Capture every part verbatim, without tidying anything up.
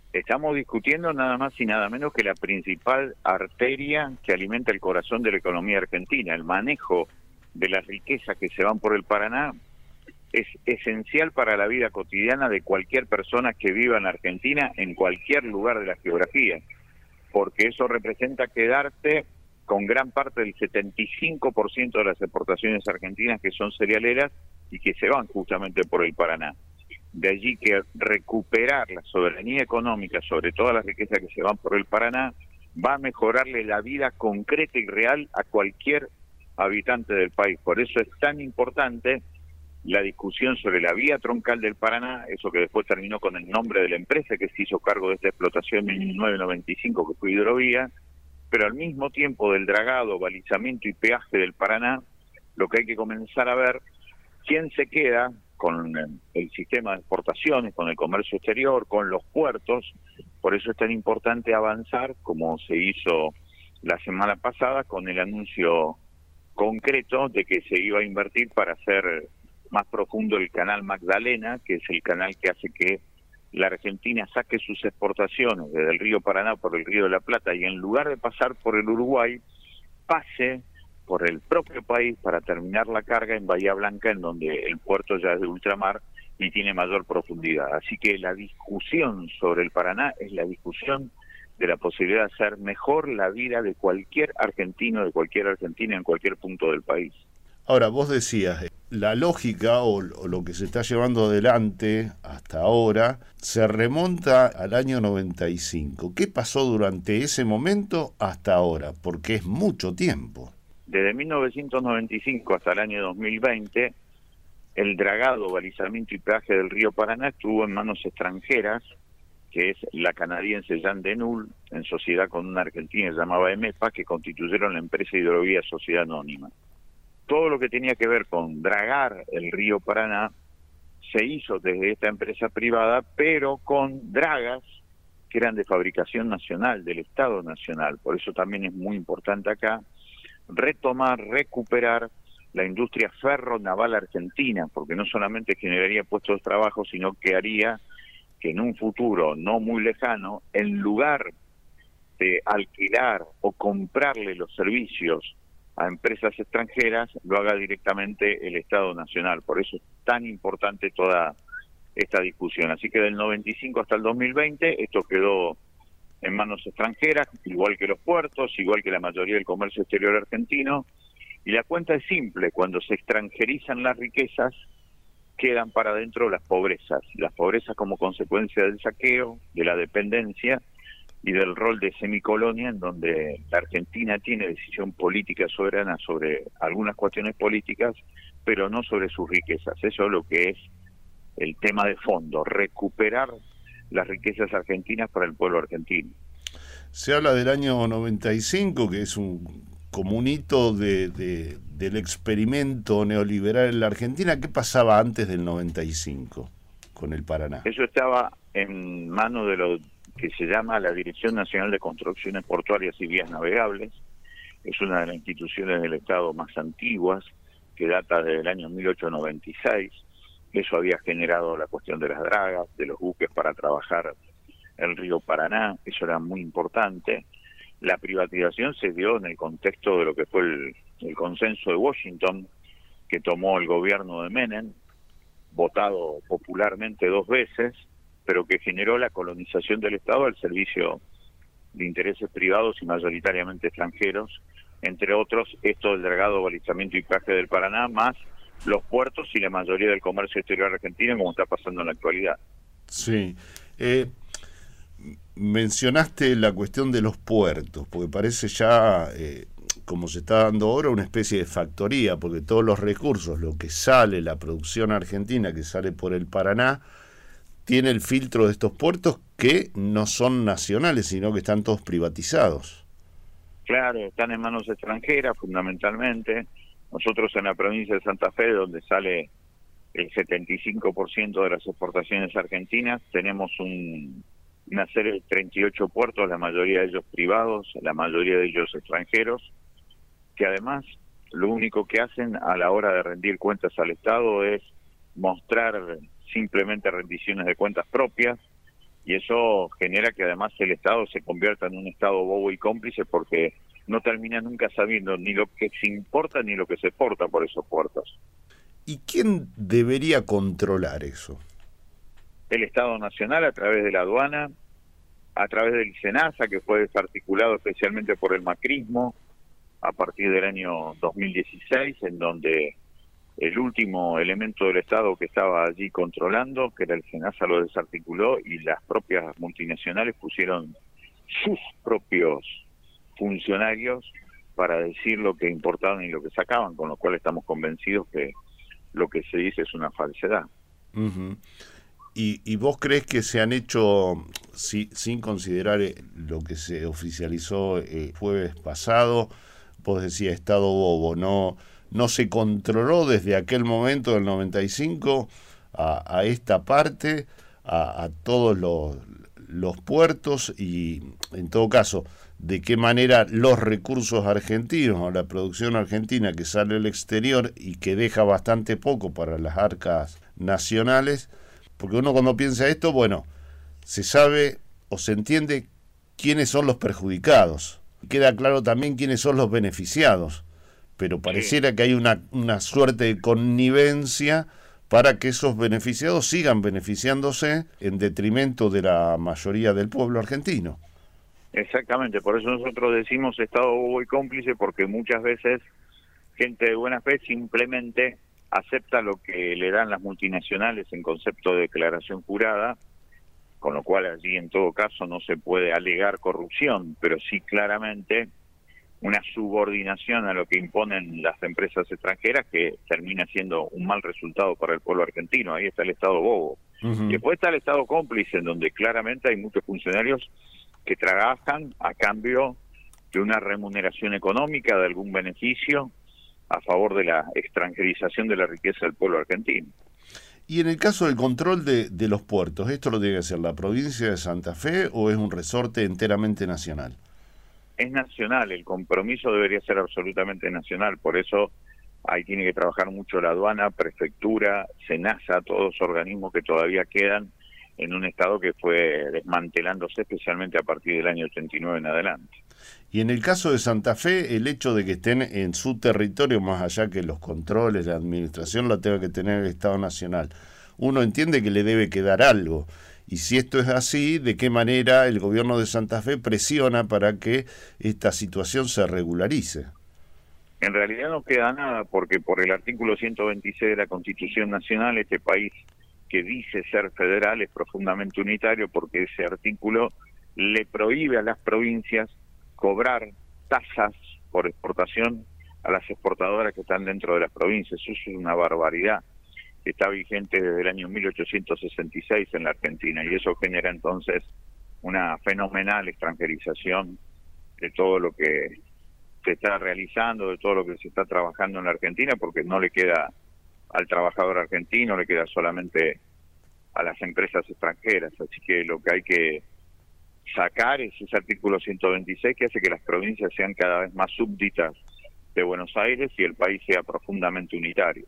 Estamos discutiendo nada más y nada menos que la principal arteria que alimenta el corazón de la economía argentina. El manejo de las riquezas que se van por el Paraná es esencial para la vida cotidiana de cualquier persona que viva en Argentina, en cualquier lugar de la geografía, porque eso representa quedarse con gran parte del setenta y cinco por ciento de las exportaciones argentinas que son cerealeras y que se van justamente por el Paraná. De allí que recuperar la soberanía económica sobre todas las riquezas que se van por el Paraná va a mejorarle la vida concreta y real a cualquier habitante del país. Por eso es tan importante la discusión sobre la vía troncal del Paraná, eso que después terminó con el nombre de la empresa que se hizo cargo de esta explotación en mil novecientos noventa y cinco, que fue Hidrovía, pero al mismo tiempo del dragado, balizamiento y peaje del Paraná, lo que hay que comenzar a ver, quién se queda con el sistema de exportaciones, con el comercio exterior, con los puertos. Por eso es tan importante avanzar, como se hizo la semana pasada, con el anuncio concreto de que se iba a invertir para hacer más profundo el canal Magdalena, que es el canal que hace que la Argentina saque sus exportaciones desde el río Paraná por el río de la Plata y en lugar de pasar por el Uruguay, pase por el propio país para terminar la carga en Bahía Blanca, en donde el puerto ya es de ultramar y tiene mayor profundidad. Así que la discusión sobre el Paraná es la discusión de la posibilidad de hacer mejor la vida de cualquier argentino, de cualquier argentina en cualquier punto del país. Ahora, vos decías, la lógica o, o lo que se está llevando adelante hasta ahora se remonta al año noventa y cinco. ¿Qué pasó durante ese momento hasta ahora? Porque es mucho tiempo. Desde mil novecientos noventa y cinco hasta el año dos mil veinte, el dragado, balizamiento y peaje del río Paraná estuvo en manos extranjeras, que es la canadiense Jan Denul, en sociedad con una argentina llamada EMEPA, que constituyeron la empresa Hidrovía Sociedad Anónima. Todo lo que tenía que ver con dragar el río Paraná se hizo desde esta empresa privada, pero con dragas que eran de fabricación nacional, del Estado Nacional. Por eso también es muy importante acá retomar, recuperar la industria ferro-naval argentina, porque no solamente generaría puestos de trabajo, sino que haría que en un futuro no muy lejano, en lugar de alquilar o comprarle los servicios a empresas extranjeras, lo haga directamente el Estado Nacional. Por eso es tan importante toda esta discusión. Así que del noventa y cinco hasta el dos mil veinte, esto quedó en manos extranjeras, igual que los puertos, igual que la mayoría del comercio exterior argentino, y la cuenta es simple: cuando se extranjerizan las riquezas, quedan para adentro las pobrezas, las pobrezas como consecuencia del saqueo, de la dependencia y del rol de semicolonia, en donde la Argentina tiene decisión política soberana sobre algunas cuestiones políticas, pero no sobre sus riquezas. Eso es lo que es el tema de fondo, recuperar las riquezas argentinas para el pueblo argentino. Se habla del año noventa y cinco, que es un como un hito de, de, del experimento neoliberal en la Argentina. ¿Qué pasaba antes del noventa y cinco con el Paraná? Eso estaba en manos de lo que se llama la Dirección Nacional de Construcciones Portuarias y Vías Navegables. Es una de las instituciones del Estado más antiguas, que data desde el año mil ochocientos noventa y seis. Eso había generado la cuestión de las dragas, de los buques para trabajar el río Paraná. Eso era muy importante. La privatización se dio en el contexto de lo que fue el, el consenso de Washington, que tomó el gobierno de Menem, votado popularmente dos veces, pero que generó la colonización del Estado al servicio de intereses privados y mayoritariamente extranjeros, entre otros esto del dragado, balizamiento y peaje del Paraná, más los puertos y la mayoría del comercio exterior argentino, como está pasando en la actualidad. Sí. Eh, mencionaste la cuestión de los puertos, porque parece ya, eh, como se está dando ahora, una especie de factoría, porque todos los recursos, lo que sale, la producción argentina que sale por el Paraná, tiene el filtro de estos puertos que no son nacionales, sino que están todos privatizados. Claro, están en manos extranjeras fundamentalmente. Nosotros en la provincia de Santa Fe, donde sale el setenta y cinco por ciento de las exportaciones argentinas, tenemos un, una serie de treinta y ocho puertos, la mayoría de ellos privados, la mayoría de ellos extranjeros, que además lo único que hacen a la hora de rendir cuentas al Estado es mostrar simplemente rendiciones de cuentas propias, y eso genera que además el Estado se convierta en un Estado bobo y cómplice, porque no termina nunca sabiendo ni lo que se importa ni lo que se exporta por esos puertos. ¿Y quién debería controlar eso? El Estado Nacional, a través de la aduana, a través del SENASA, que fue desarticulado especialmente por el macrismo a partir del año dos mil dieciséis, en donde el último elemento del Estado que estaba allí controlando, que era el SENASA, lo desarticuló, y las propias multinacionales pusieron sus propios funcionarios para decir lo que importaban y lo que sacaban, con lo cual estamos convencidos que lo que se dice es una falsedad. Uh-huh. ¿Y, ¿Y vos crees que se han hecho, si, sin considerar lo que se oficializó el jueves pasado, vos decías Estado bobo, no, no se controló desde aquel momento del noventa y cinco a, a esta parte, a, a todos los, los puertos, y en todo caso, de qué manera los recursos argentinos o la producción argentina que sale al exterior y que deja bastante poco para las arcas nacionales? Porque uno cuando piensa esto, bueno, se sabe o se entiende quiénes son los perjudicados. Queda claro también quiénes son los beneficiados. Pero pareciera que hay una, una suerte de connivencia para que esos beneficiados sigan beneficiándose en detrimento de la mayoría del pueblo argentino. Exactamente, por eso nosotros decimos Estado bobo y cómplice, porque muchas veces gente de buena fe simplemente acepta lo que le dan las multinacionales en concepto de declaración jurada, con lo cual allí en todo caso no se puede alegar corrupción, pero sí claramente una subordinación a lo que imponen las empresas extranjeras, que termina siendo un mal resultado para el pueblo argentino. Ahí está el Estado bobo. Uh-huh. Y después está el Estado cómplice, en donde claramente hay muchos funcionarios que trabajan a cambio de una remuneración económica, de algún beneficio, a favor de la extranjerización de la riqueza del pueblo argentino. Y en el caso del control de, de los puertos, ¿esto lo tiene que hacer la provincia de Santa Fe o es un resorte enteramente nacional? Es nacional, el compromiso debería ser absolutamente nacional, por eso ahí tiene que trabajar mucho la aduana, prefectura, SENASA, todos los organismos que todavía quedan en un estado que fue desmantelándose especialmente a partir del año ochenta y nueve en adelante. Y en el caso de Santa Fe, el hecho de que estén en su territorio, más allá que los controles, la administración lo tenga que tener el Estado Nacional, uno entiende que le debe quedar algo. Y si esto es así, ¿de qué manera el gobierno de Santa Fe presiona para que esta situación se regularice? En realidad no queda nada, porque por el artículo ciento veintiséis de la Constitución Nacional, este país que dice ser federal es profundamente unitario, porque ese artículo le prohíbe a las provincias cobrar tasas por exportación a las exportadoras que están dentro de las provincias. Eso es una barbaridad que está vigente desde el año mil ochocientos sesenta y seis en la Argentina, y eso genera entonces una fenomenal extranjerización de todo lo que se está realizando, de todo lo que se está trabajando en la Argentina, porque no le queda al trabajador argentino, le queda solamente a las empresas extranjeras. Así que lo que hay que sacar es ese artículo ciento veintiséis, que hace que las provincias sean cada vez más súbditas de Buenos Aires y el país sea profundamente unitario.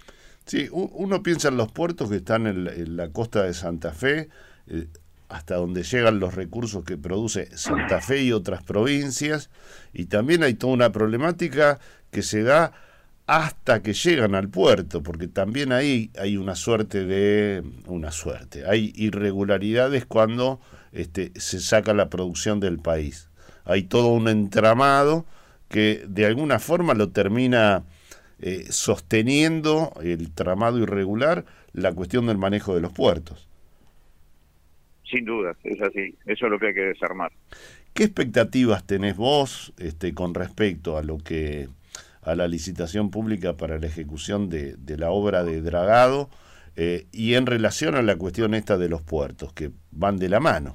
Sí, uno piensa en los puertos que están en la, en la costa de Santa Fe, eh, hasta donde llegan los recursos que produce Santa Fe y otras provincias, y también hay toda una problemática que se da hasta que llegan al puerto, porque también ahí hay una suerte de, una suerte, hay irregularidades cuando este, se saca la producción del país. Hay todo un entramado que de alguna forma lo termina eh, sosteniendo, el tramado irregular, la cuestión del manejo de los puertos. Sin duda, es así, eso es lo que hay que desarmar. ¿Qué expectativas tenés vos este, con respecto a lo que a la licitación pública para la ejecución de, de la obra de dragado eh, y en relación a la cuestión esta de los puertos, que van de la mano?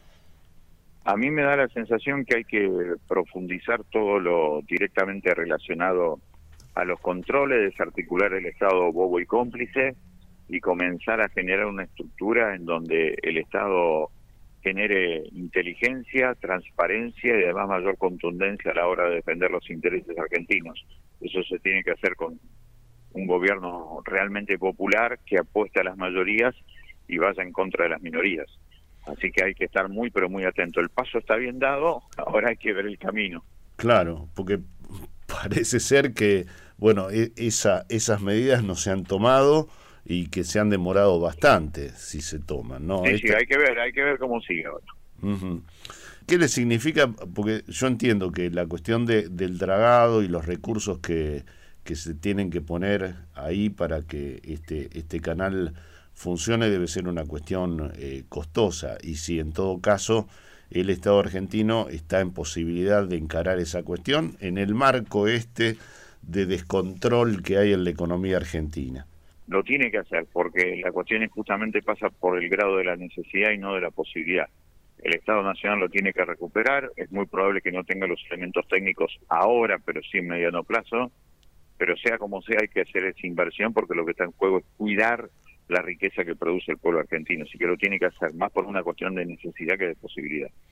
A mí me da la sensación que hay que profundizar todo lo directamente relacionado a los controles, desarticular el Estado bobo y cómplice y comenzar a generar una estructura en donde el Estado genere inteligencia, transparencia y además mayor contundencia a la hora de defender los intereses argentinos. Eso se tiene que hacer con un gobierno realmente popular que apueste a las mayorías y vaya en contra de las minorías. Así que hay que estar muy, pero muy atento. El paso está bien dado, ahora hay que ver el camino. Claro, porque parece ser que, bueno, e- esa, esas medidas no se han tomado y que se han demorado bastante si se toman, ¿no? Sí, sí, Esta- hay que ver, hay que ver cómo sigue ahora. Ujú. ¿Qué le significa? Porque yo entiendo que la cuestión de, del dragado y los recursos que, que se tienen que poner ahí para que este, este canal funcione debe ser una cuestión eh, costosa, y si en todo caso el Estado argentino está en posibilidad de encarar esa cuestión en el marco este de descontrol que hay en la economía argentina. Lo tiene que hacer, porque la cuestión es justamente pasa por el grado de la necesidad y no de la posibilidad. El Estado Nacional lo tiene que recuperar, es muy probable que no tenga los elementos técnicos ahora, pero sí en mediano plazo, pero sea como sea hay que hacer esa inversión porque lo que está en juego es cuidar la riqueza que produce el pueblo argentino, así que lo tiene que hacer más por una cuestión de necesidad que de posibilidad.